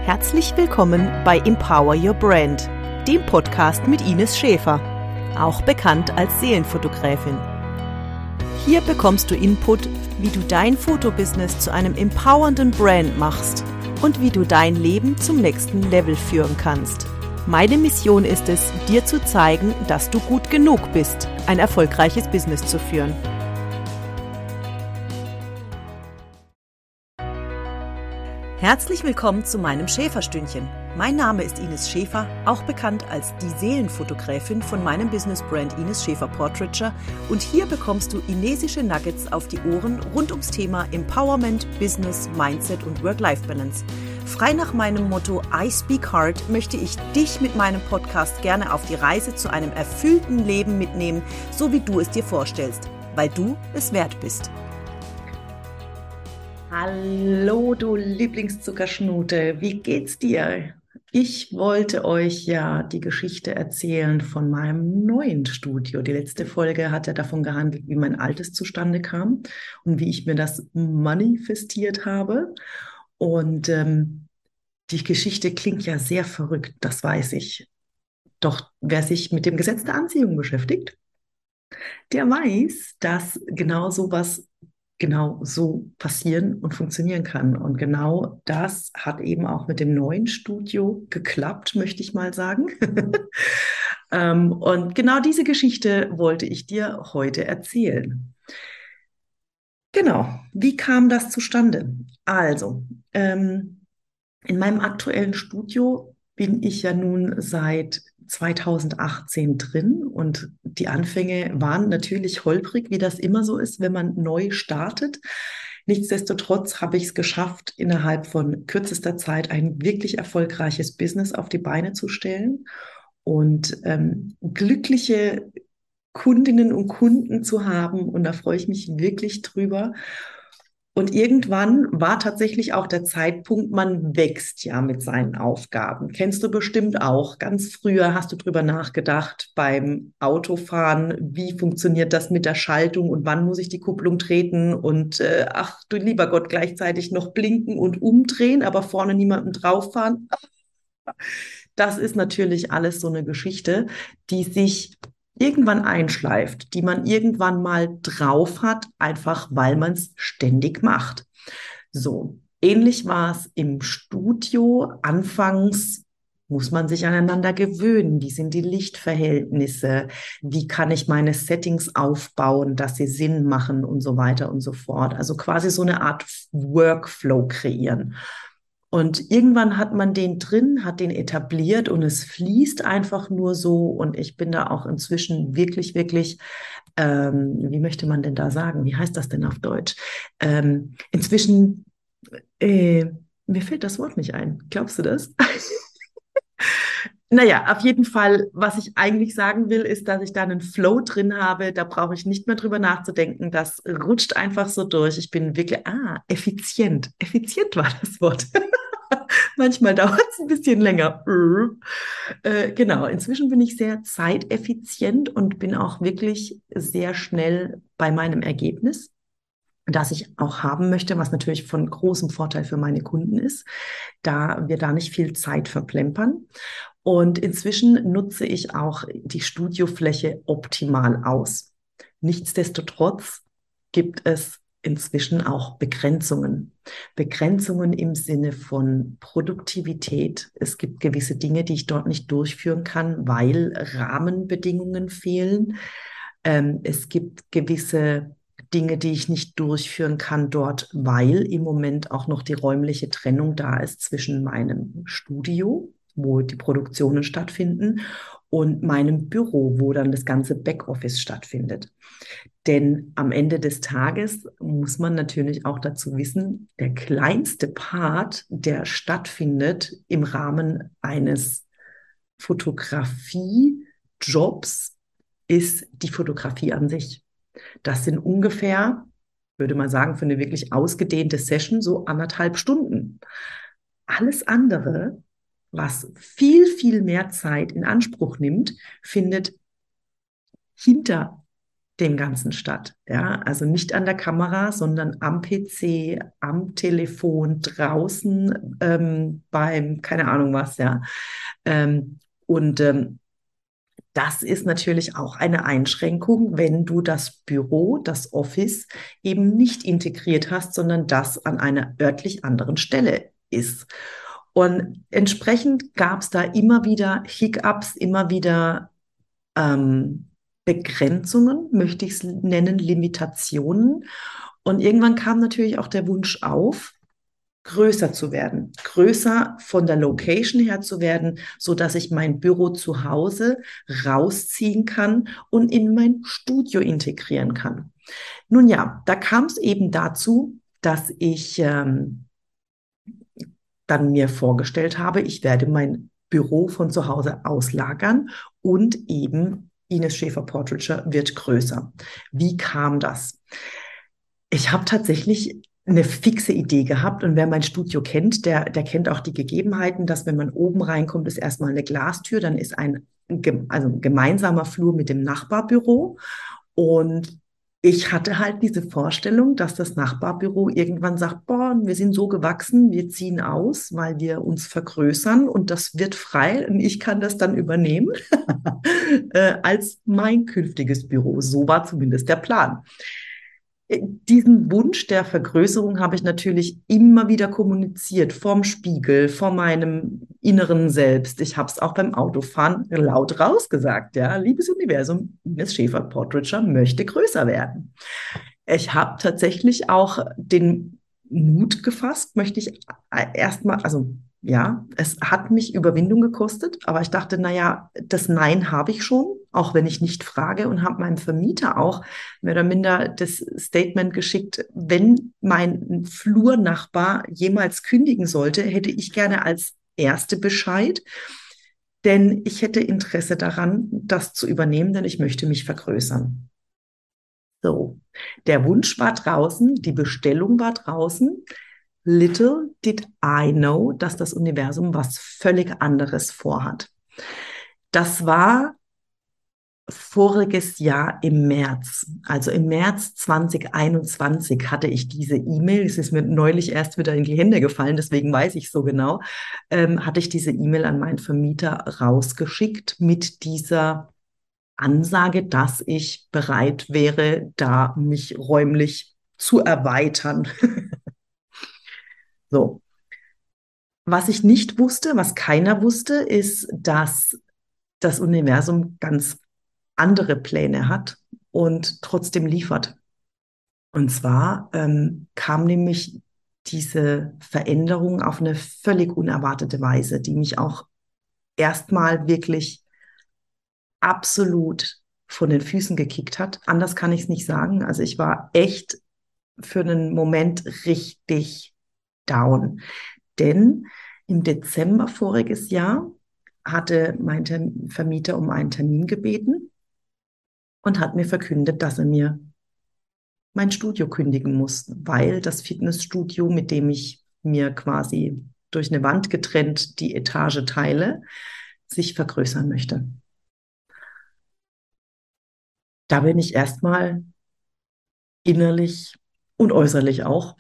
Herzlich willkommen bei Empower Your Brand, dem Podcast mit Ines Schäfer, auch bekannt als Seelenfotogräfin. Hier bekommst du Input, wie du dein Fotobusiness zu einem empowernden Brand machst und wie du dein Leben zum nächsten Level führen kannst. Meine Mission ist es, dir zu zeigen, dass du gut genug bist, ein erfolgreiches Business zu führen. Herzlich willkommen zu meinem Schäferstündchen. Mein Name ist Ines Schäfer, auch bekannt als die Seelenfotogräfin von meinem Business-Brand Ines Schäfer Portraiture, und hier bekommst du inesische Nuggets auf die Ohren rund ums Thema Empowerment, Business, Mindset und Work-Life-Balance. Frei nach meinem Motto I Speak Heart möchte ich dich mit meinem Podcast gerne auf die Reise zu einem erfüllten Leben mitnehmen, so wie du es dir vorstellst, weil du es wert bist. Hallo, du Lieblingszuckerschnute, wie geht's dir? Ich wollte euch ja die Geschichte erzählen von meinem neuen Studio. Die letzte Folge hat ja davon gehandelt, wie mein altes zustande kam und wie ich mir das manifestiert habe. Und die Geschichte klingt ja sehr verrückt, das weiß ich. Doch wer sich mit dem Gesetz der Anziehung beschäftigt, der weiß, dass genau so passieren und funktionieren kann. Und genau das hat eben auch mit dem neuen Studio geklappt, möchte ich mal sagen. Und genau diese Geschichte wollte ich dir heute erzählen. Genau, wie kam das zustande? Also, in meinem aktuellen Studio bin ich ja nun seit 2018 drin und die Anfänge waren natürlich holprig, wie das immer so ist, wenn man neu startet. Nichtsdestotrotz habe ich es geschafft, innerhalb von kürzester Zeit ein wirklich erfolgreiches Business auf die Beine zu stellen und glückliche Kundinnen und Kunden zu haben. Und da freue ich mich wirklich drüber. Und irgendwann war tatsächlich auch der Zeitpunkt, man wächst ja mit seinen Aufgaben. Kennst du bestimmt auch. Ganz früher hast du drüber nachgedacht beim Autofahren, wie funktioniert das mit der Schaltung und wann muss ich die Kupplung treten und ach du lieber Gott, gleichzeitig noch blinken und umdrehen, aber vorne niemanden drauf fahren. Das ist natürlich alles so eine Geschichte, die sich irgendwann einschleift, die man irgendwann mal drauf hat, einfach weil man es ständig macht. So, ähnlich war es im Studio. Anfangs muss man sich aneinander gewöhnen. Wie sind die Lichtverhältnisse? Wie kann ich meine Settings aufbauen, dass sie Sinn machen und so weiter und so fort. Also quasi so eine Art Workflow kreieren. Und irgendwann hat man den drin, hat den etabliert und es fließt einfach nur so. Und ich bin da auch inzwischen wirklich, wie möchte man denn da sagen? Wie heißt das denn auf Deutsch? Inzwischen, mir fällt das Wort nicht ein. Glaubst du das? Naja, auf jeden Fall, was ich eigentlich sagen will, ist, dass ich da einen Flow drin habe. Da brauche ich nicht mehr drüber nachzudenken. Das rutscht einfach so durch. Ich bin wirklich, effizient. Effizient war das Wort. Manchmal dauert es ein bisschen länger. Genau, inzwischen bin ich sehr zeiteffizient und bin auch wirklich sehr schnell bei meinem Ergebnis, das ich auch haben möchte, was natürlich von großem Vorteil für meine Kunden ist, da wir da nicht viel Zeit verplempern. Und inzwischen nutze ich auch die Studiofläche optimal aus. Nichtsdestotrotz gibt es inzwischen auch Begrenzungen. Begrenzungen im Sinne von Produktivität. Es gibt gewisse Dinge, die ich dort nicht durchführen kann, weil Rahmenbedingungen fehlen. Es gibt gewisse Dinge, die ich nicht durchführen kann dort, weil im Moment auch noch die räumliche Trennung da ist zwischen meinem Studio, wo die Produktionen stattfinden, und meinem Büro, wo dann das ganze Backoffice stattfindet. Denn am Ende des Tages muss man natürlich auch dazu wissen, der kleinste Part, der stattfindet im Rahmen eines Fotografiejobs, ist die Fotografie an sich. Das sind ungefähr, würde man sagen, für eine wirklich ausgedehnte Session so 1,5 Stunden. Alles andere, was viel mehr Zeit in Anspruch nimmt, findet hinter dem Ganzen statt. Ja, also nicht an der Kamera, sondern am PC, am Telefon, draußen, beim, keine Ahnung was, ja. Und das ist natürlich auch eine Einschränkung, wenn du das Büro, das Office eben nicht integriert hast, sondern das an einer örtlich anderen Stelle ist. Und entsprechend gab es da immer wieder Hiccups, immer wieder Begrenzungen, möchte ich es nennen, Limitationen. Und irgendwann kam natürlich auch der Wunsch auf, größer zu werden, größer von der Location her zu werden, so dass ich mein Büro zu Hause rausziehen kann und in mein Studio integrieren kann. Nun ja, da kam es eben dazu, dass ich dann mir vorgestellt habe, ich werde mein Büro von zu Hause auslagern und eben Ines Schäfer-Portraiture wird größer. Wie kam das? Ich habe tatsächlich eine fixe Idee gehabt und wer mein Studio kennt, der kennt auch die Gegebenheiten, dass wenn man oben reinkommt, ist erstmal eine Glastür, dann ist also ein gemeinsamer Flur mit dem Nachbarbüro und ich hatte halt diese Vorstellung, dass das Nachbarbüro irgendwann sagt, boah, wir sind so gewachsen, wir ziehen aus, weil wir uns vergrößern und das wird frei und ich kann das dann übernehmen als mein künftiges Büro. So war zumindest der Plan. Diesen Wunsch der Vergrößerung habe ich natürlich immer wieder kommuniziert, vorm Spiegel, vor meinem inneren Selbst. Ich habe es auch beim Autofahren laut rausgesagt, ja, liebes Universum, Ines Schäfer-Portraiture möchte größer werden. Ich habe tatsächlich auch den Mut gefasst, möchte ich erstmal, also ja, es hat mich Überwindung gekostet, aber ich dachte, naja, das Nein habe ich schon, auch wenn ich nicht frage und habe meinem Vermieter auch mehr oder minder das Statement geschickt, wenn mein Flurnachbar jemals kündigen sollte, hätte ich gerne als Erste Bescheid, denn ich hätte Interesse daran, das zu übernehmen, denn ich möchte mich vergrößern. So, der Wunsch war draußen, die Bestellung war draußen. Little did I know, dass das Universum was völlig anderes vorhat. Das war voriges Jahr im März. Also im März 2021 hatte ich diese E-Mail. Es ist mir neulich erst wieder in die Hände gefallen, deswegen weiß ich so genau. Hatte ich diese E-Mail an meinen Vermieter rausgeschickt mit dieser Ansage, dass ich bereit wäre, da mich räumlich zu erweitern. So. Was ich nicht wusste, was keiner wusste, ist, dass das Universum ganz andere Pläne hat und trotzdem liefert. Und zwar kam nämlich diese Veränderung auf eine völlig unerwartete Weise, die mich auch erstmal wirklich absolut von den Füßen gekickt hat. Anders kann ich es nicht sagen. Also ich war echt für einen Moment richtig down. Denn im Dezember voriges Jahr hatte mein Vermieter um einen Termin gebeten und hat mir verkündet, dass er mir mein Studio kündigen muss, weil das Fitnessstudio, mit dem ich mir quasi durch eine Wand getrennt die Etage teile, sich vergrößern möchte. Da bin ich erstmal innerlich und äußerlich auch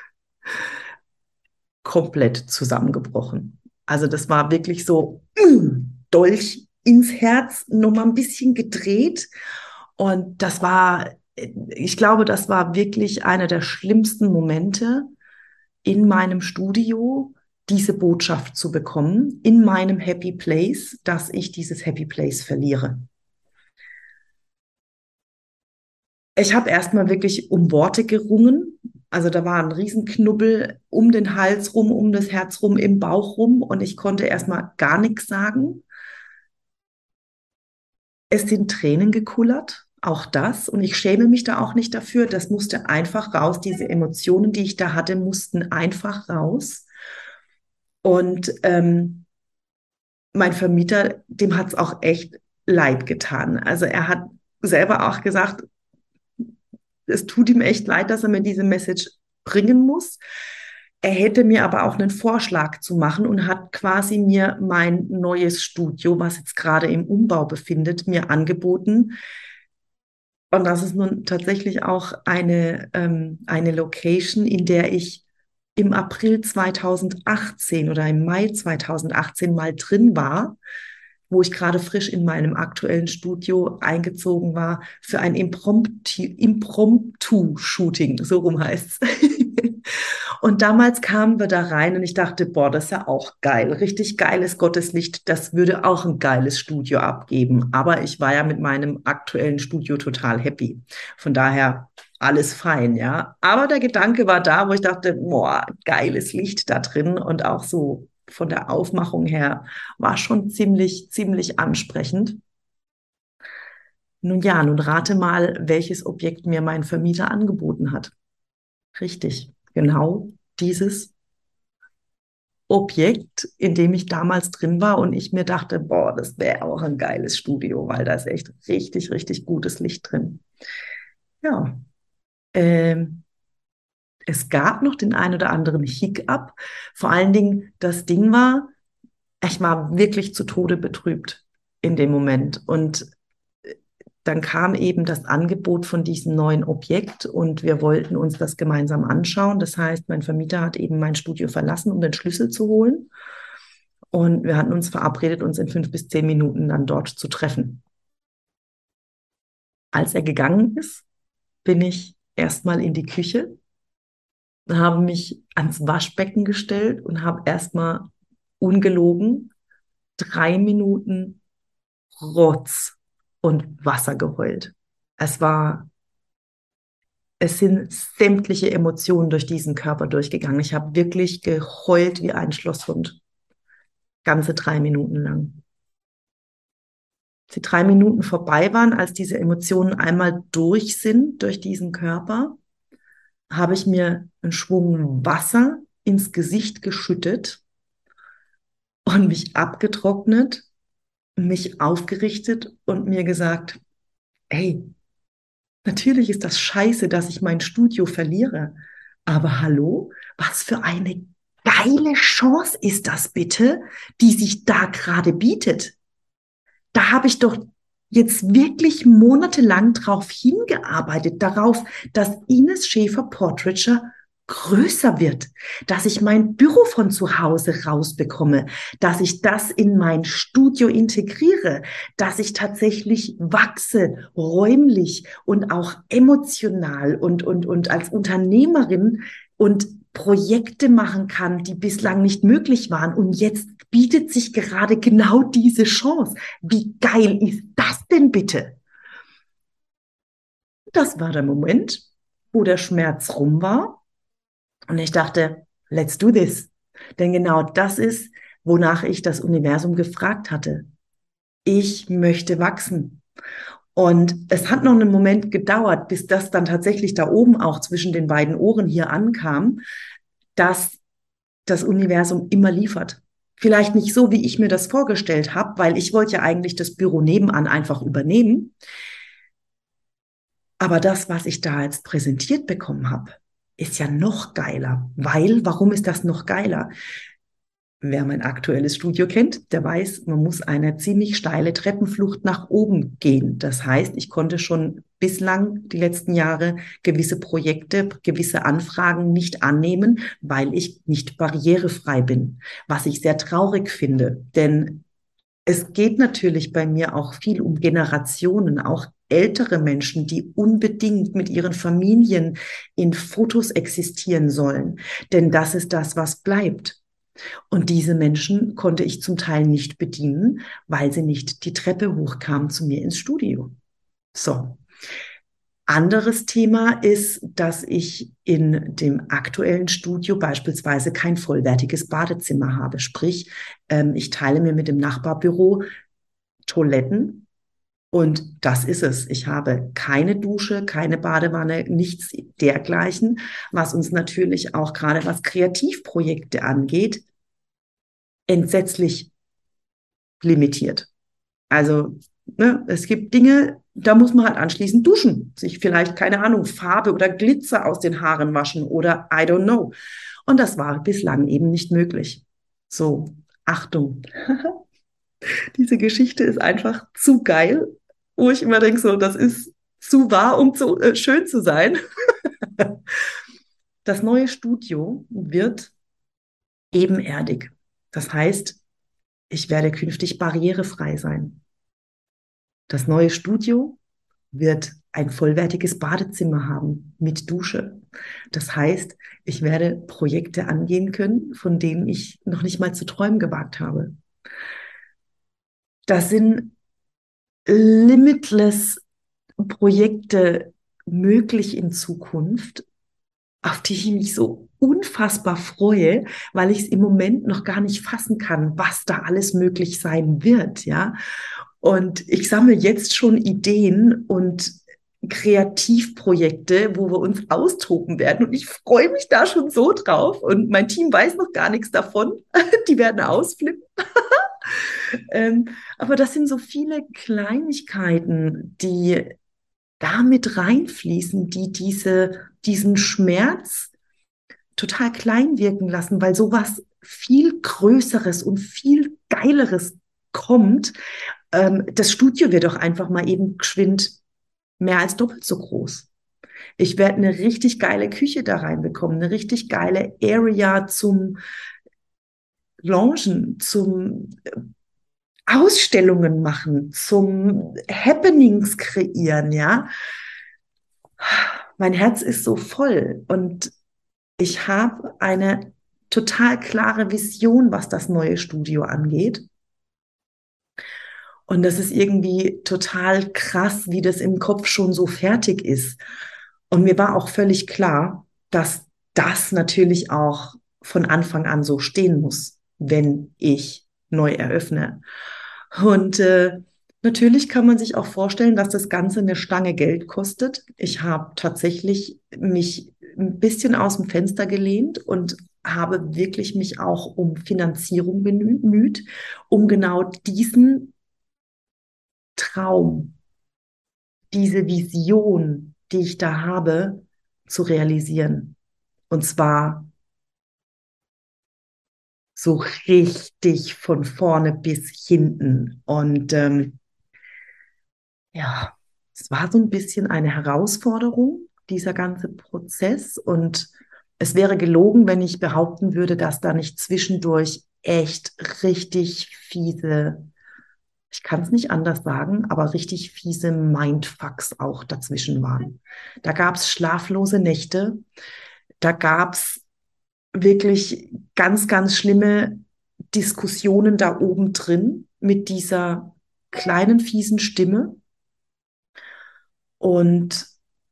komplett zusammengebrochen. Also das war wirklich so Dolch ins Herz, nochmal ein bisschen gedreht. Und das war, ich glaube, das war wirklich einer der schlimmsten Momente in meinem Studio, diese Botschaft zu bekommen, in meinem Happy Place, dass ich dieses Happy Place verliere. Ich habe erstmal wirklich um Worte gerungen. Also da war ein Riesenknubbel um den Hals rum, um das Herz rum, im Bauch rum und ich konnte erstmal gar nichts sagen. Es sind Tränen gekullert, auch das. Und ich schäme mich da auch nicht dafür. Das musste einfach raus. Diese Emotionen, die ich da hatte, mussten einfach raus. Und mein Vermieter, dem hat es auch echt leid getan. Also er hat selber auch gesagt, es tut ihm echt leid, dass er mir diese Message bringen muss. Er hätte mir aber auch einen Vorschlag zu machen und hat quasi mir mein neues Studio, was jetzt gerade im Umbau befindet, mir angeboten, Und das ist nun tatsächlich auch eine Location, in der ich im April 2018 oder im Mai 2018 mal drin war, wo ich gerade frisch in meinem aktuellen Studio eingezogen war für ein Impromptu-Shooting, so rum heißt es. Und damals kamen wir da rein und ich dachte, boah, das ist ja auch geil. Richtig geiles Gotteslicht, das würde auch ein geiles Studio abgeben. Aber ich war ja mit meinem aktuellen Studio total happy. Von daher alles fein, ja. Aber der Gedanke war da, wo ich dachte, boah, geiles Licht da drin und auch so von der Aufmachung her war schon ziemlich ansprechend. Nun ja, nun rate mal, welches Objekt mir mein Vermieter angeboten hat. Richtig, genau dieses Objekt, in dem ich damals drin war und ich mir dachte, boah, das wäre auch ein geiles Studio, weil da ist echt richtig gutes Licht drin. Ja, ähm, es gab noch den ein oder anderen Hiccup. Vor allen Dingen, das Ding war, ich war wirklich zu Tode betrübt in dem Moment. Und dann kam eben das Angebot von diesem neuen Objekt und wir wollten uns das gemeinsam anschauen. Das heißt, mein Vermieter hat eben mein Studio verlassen, um den Schlüssel zu holen. Und wir hatten uns verabredet, uns in 5 bis 10 Minuten dann dort zu treffen. Als er gegangen ist, bin ich erstmal in die Küche, habe mich ans Waschbecken gestellt und habe erstmal ungelogen 3 Minuten Rotz und Wasser geheult. Es war, es sind sämtliche Emotionen durch diesen Körper durchgegangen. Ich habe wirklich geheult wie ein Schlosshund. Ganze 3 Minuten lang. Als die 3 Minuten vorbei waren, als diese Emotionen einmal durch sind, durch diesen Körper, habe ich mir einen Schwung Wasser ins Gesicht geschüttet und mich abgetrocknet, mich aufgerichtet und mir gesagt, hey, natürlich ist das scheiße, dass ich mein Studio verliere. Aber hallo, was für eine geile Chance ist das bitte, die sich da gerade bietet? Da habe ich doch jetzt wirklich monatelang drauf hingearbeitet, darauf, dass Ines Schäfer-Portraiture größer wird, dass ich mein Büro von zu Hause rausbekomme, dass ich das in mein Studio integriere, dass ich tatsächlich wachse, räumlich und auch emotional und als Unternehmerin und Projekte machen kann, die bislang nicht möglich waren. Und jetzt bietet sich gerade genau diese Chance. Wie geil ist das denn bitte? Das war der Moment, wo der Schmerz rum war. Und ich dachte, let's do this. Denn genau das ist, wonach ich das Universum gefragt hatte. Ich möchte wachsen. Und es hat noch einen Moment gedauert, bis das dann tatsächlich da oben auch zwischen den beiden Ohren hier ankam, dass das Universum immer liefert. Vielleicht nicht so, wie ich mir das vorgestellt habe, weil ich wollte ja eigentlich das Büro nebenan einfach übernehmen. Aber das, was ich da jetzt präsentiert bekommen habe, ist ja noch geiler. Weil, warum ist das noch geiler? Wer mein aktuelles Studio kennt, der weiß, man muss eine ziemlich steile Treppenflucht nach oben gehen. Das heißt, ich konnte schon bislang die letzten Jahre gewisse Projekte, gewisse Anfragen nicht annehmen, weil ich nicht barrierefrei bin, was ich sehr traurig finde. Denn es geht natürlich bei mir auch viel um Generationen, auch ältere Menschen, die unbedingt mit ihren Familien in Fotos existieren sollen. Denn das ist das, was bleibt. Und diese Menschen konnte ich zum Teil nicht bedienen, weil sie nicht die Treppe hochkamen zu mir ins Studio. So. Anderes Thema ist, dass ich in dem aktuellen Studio beispielsweise kein vollwertiges Badezimmer habe. Sprich, ich teile mir mit dem Nachbarbüro Toiletten und das ist es. Ich habe keine Dusche, keine Badewanne, nichts dergleichen, was uns natürlich auch gerade was Kreativprojekte angeht, entsetzlich limitiert. Also, ne, es gibt Dinge, da muss man halt anschließend duschen, sich vielleicht, keine Ahnung, Farbe oder Glitzer aus den Haaren waschen oder I don't know. Und das war bislang eben nicht möglich. So, Achtung, diese Geschichte ist einfach zu geil, wo ich immer denke, so, das ist zu wahr, um zu schön zu sein. Das neue Studio wird ebenerdig. Das heißt, ich werde künftig barrierefrei sein. Das neue Studio wird ein vollwertiges Badezimmer haben mit Dusche. Das heißt, ich werde Projekte angehen können, von denen ich noch nicht mal zu träumen gewagt habe. Das sind limitless Projekte möglich in Zukunft, auf die ich mich so unfassbar freue, weil ich es im Moment noch gar nicht fassen kann, was da alles möglich sein wird, ja. Und ich sammle jetzt schon Ideen und Kreativprojekte, wo wir uns austoben werden. Und ich freue mich da schon so drauf. Und mein Team weiß noch gar nichts davon. Die werden ausflippen. Aber das sind so viele Kleinigkeiten, die da mit reinfließen, die diesen Schmerz total klein wirken lassen, weil sowas viel Größeres und viel Geileres kommt. Das Studio wird doch einfach mal eben geschwind mehr als doppelt so groß. Ich werde eine richtig geile Küche da reinbekommen, eine richtig geile Area zum Loungen, zum Ausstellungen machen, zum Happenings kreieren, ja. Mein Herz ist so voll und ich habe eine total klare Vision, was das neue Studio angeht. Und das ist irgendwie total krass, wie das im Kopf schon so fertig ist. Und mir war auch völlig klar, dass das natürlich auch von Anfang an so stehen muss, wenn ich neu eröffne. Und natürlich kann man sich auch vorstellen, dass das Ganze eine Stange Geld kostet. Ich habe tatsächlich mich ein bisschen aus dem Fenster gelehnt und habe wirklich mich auch um Finanzierung bemüht, um genau diesen Traum, diese Vision, die ich da habe, zu realisieren. Und zwar so richtig von vorne bis hinten. Und ja, es war so ein bisschen eine Herausforderung, dieser ganze Prozess. Und es wäre gelogen, wenn ich behaupten würde, dass da nicht zwischendurch echt richtig fiese, ich kann es nicht anders sagen, aber richtig fiese Mindfucks auch dazwischen waren. Da gab es schlaflose Nächte, da gab es wirklich ganz, ganz schlimme Diskussionen da oben drin mit dieser kleinen, fiesen Stimme. Und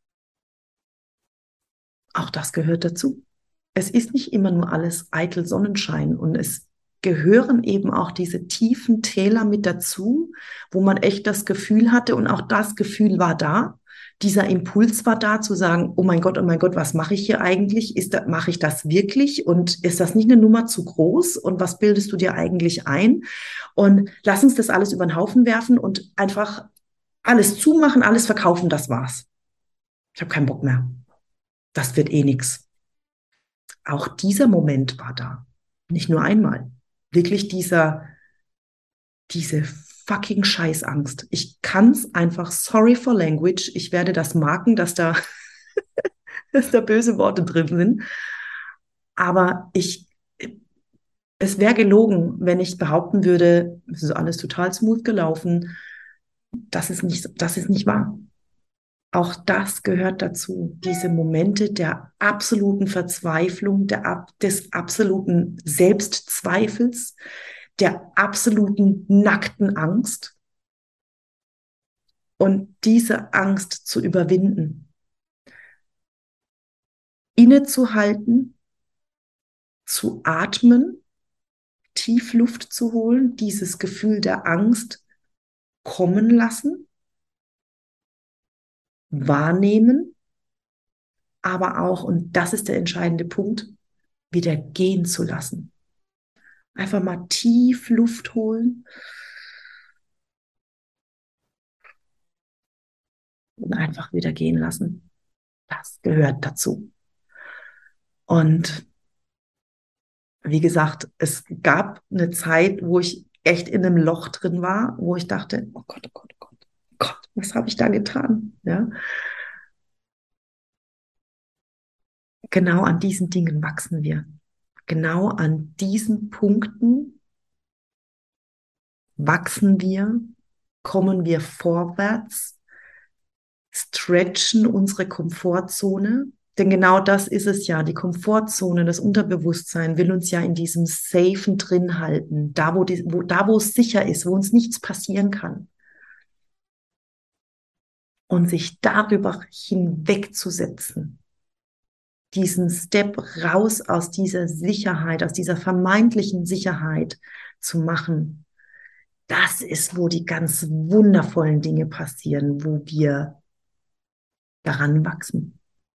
auch das gehört dazu. Es ist nicht immer nur alles eitel Sonnenschein und es gehören eben auch diese tiefen Täler mit dazu, wo man echt das Gefühl hatte und auch das Gefühl war da. Dieser Impuls war da zu sagen, oh mein Gott, was mache ich hier eigentlich? Mache ich das wirklich? Und ist das nicht eine Nummer zu groß? Und was bildest du dir eigentlich ein? Und lass uns das alles über den Haufen werfen und einfach alles zumachen, alles verkaufen, das war's. Ich habe keinen Bock mehr. Das wird eh nix. Auch dieser Moment war da. Nicht nur einmal. Wirklich diese fucking Scheißangst. Ich kann es einfach, sorry for language, ich werde das marken, dass da, dass da böse Worte drin sind. Aber es wäre gelogen, wenn ich behaupten würde, es ist alles total smooth gelaufen. Das ist nicht wahr. Auch das gehört dazu. Diese Momente der absoluten Verzweiflung, des absoluten Selbstzweifels, der absoluten nackten Angst und diese Angst zu überwinden, innezuhalten, zu atmen, tief Luft zu holen, dieses Gefühl der Angst kommen lassen, wahrnehmen, aber auch, und das ist der entscheidende Punkt, wieder gehen zu lassen. Einfach mal tief Luft holen und einfach wieder gehen lassen. Das gehört dazu. Und wie gesagt, es gab eine Zeit, wo ich echt in einem Loch drin war, wo ich dachte, oh Gott, oh Gott, oh Gott, oh Gott, Was habe ich da getan? Ja? Genau an diesen Dingen wachsen wir. Genau an diesen Punkten wachsen wir, kommen wir vorwärts, stretchen unsere Komfortzone. Denn genau das ist es ja, die Komfortzone, das Unterbewusstsein will uns ja in diesem Safen drin halten, da wo es sicher ist, wo uns nichts passieren kann. Und sich darüber hinwegzusetzen, diesen Step raus aus dieser Sicherheit, aus dieser vermeintlichen Sicherheit zu machen, das ist, wo die ganz wundervollen Dinge passieren, wo wir daran wachsen.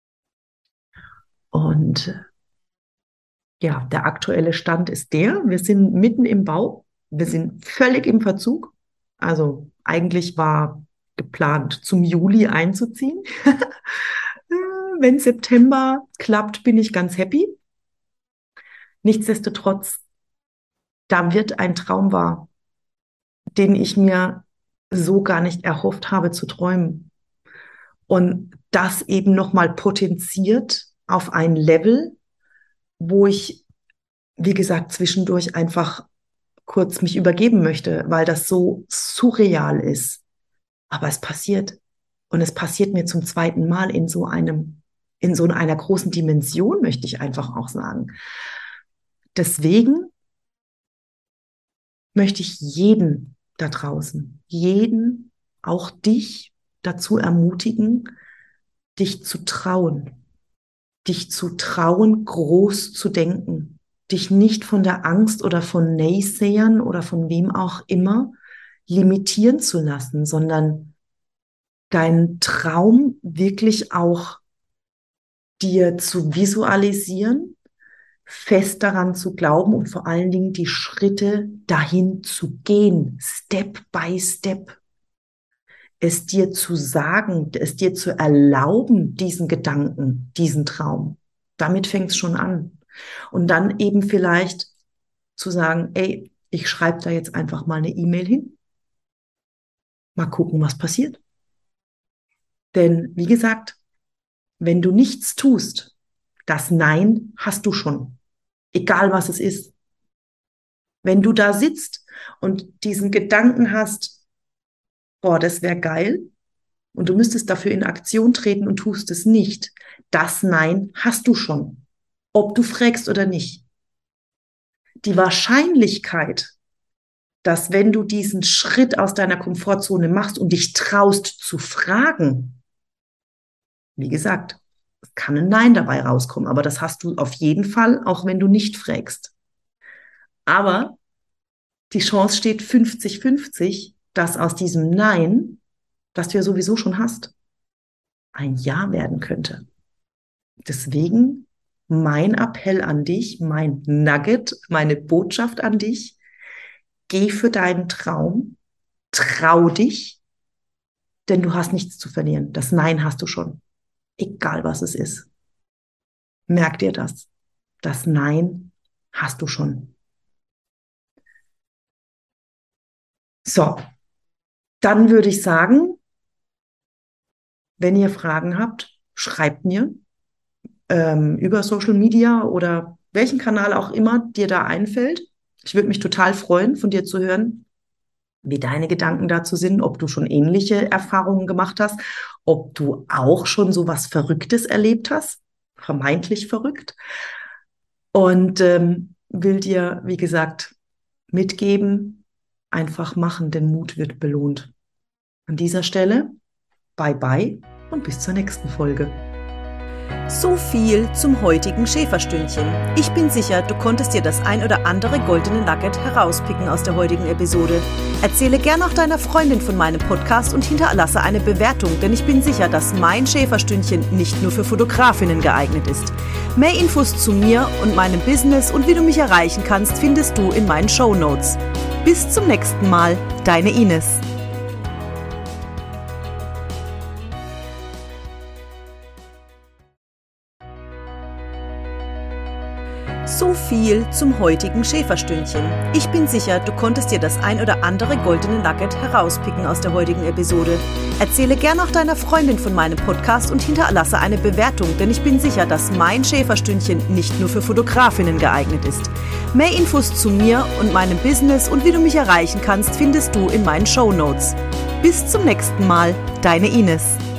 Und ja, der aktuelle Stand ist wir sind mitten im Bau, wir sind völlig im Verzug. Also eigentlich war geplant, zum Juli einzuziehen. Wenn September klappt, bin ich ganz happy. Nichtsdestotrotz, da wird ein Traum wahr, den ich mir so gar nicht erhofft habe zu träumen. Und das eben nochmal potenziert auf ein Level, wo ich, wie gesagt, zwischendurch einfach kurz mich übergeben möchte, weil das so surreal ist. Aber es passiert. Und es passiert mir zum zweiten Mal in so einer großen Dimension, möchte ich einfach auch sagen. Deswegen möchte ich jeden da draußen, jeden, auch dich, dazu ermutigen, dich zu trauen, groß zu denken, dich nicht von der Angst oder von Naysayern oder von wem auch immer limitieren zu lassen, sondern deinen Traum wirklich auch dir zu visualisieren, fest daran zu glauben und vor allen Dingen die Schritte dahin zu gehen, Step by Step. Es dir zu sagen, es dir zu erlauben, diesen Gedanken, diesen Traum. Damit fängt es schon an. Und dann eben vielleicht zu sagen, ey, ich schreibe da jetzt einfach mal eine E-Mail hin. Mal gucken, was passiert. Denn wie gesagt, wenn du nichts tust, das Nein hast du schon. Egal was es ist. Wenn du da sitzt und diesen Gedanken hast, boah, das wäre geil, und du müsstest dafür in Aktion treten und tust es nicht, das Nein hast du schon. Ob du fragst oder nicht. Die Wahrscheinlichkeit, dass wenn du diesen Schritt aus deiner Komfortzone machst und dich traust zu fragen, wie gesagt, es kann ein Nein dabei rauskommen, aber das hast du auf jeden Fall, auch wenn du nicht fragst. Aber die Chance steht 50-50, dass aus diesem Nein, das du ja sowieso schon hast, ein Ja werden könnte. Deswegen mein Appell an dich, mein Nugget, meine Botschaft an dich, geh für deinen Traum, trau dich, denn du hast nichts zu verlieren. Das Nein hast du schon, egal was es ist. Merk dir das. Das Nein hast du schon. So, dann würde ich sagen, wenn ihr Fragen habt, schreibt mir über Social Media oder welchen Kanal auch immer dir da einfällt. Ich würde mich total freuen, von dir zu hören, wie deine Gedanken dazu sind, ob du schon ähnliche Erfahrungen gemacht hast, ob du auch schon so was Verrücktes erlebt hast, vermeintlich verrückt. Und will dir, wie gesagt, mitgeben, einfach machen, denn Mut wird belohnt. An dieser Stelle, bye bye und bis zur nächsten Folge. So viel zum heutigen Schäferstündchen. Ich bin sicher, du konntest dir das ein oder andere goldene Nugget herauspicken aus der heutigen Episode. Erzähle gern auch deiner Freundin von meinem Podcast und hinterlasse eine Bewertung, denn ich bin sicher, dass mein Schäferstündchen nicht nur für Fotografinnen geeignet ist. Mehr Infos zu mir und meinem Business und wie du mich erreichen kannst, findest du in meinen Shownotes. Bis zum nächsten Mal, deine Ines. So viel zum heutigen Schäferstündchen. Ich bin sicher, du konntest dir das ein oder andere goldene Nugget herauspicken aus der heutigen Episode. Erzähle gern auch deiner Freundin von meinem Podcast und hinterlasse eine Bewertung, denn ich bin sicher, dass mein Schäferstündchen nicht nur für Fotografinnen geeignet ist. Mehr Infos zu mir und meinem Business und wie du mich erreichen kannst, findest du in meinen Shownotes. Bis zum nächsten Mal, deine Ines.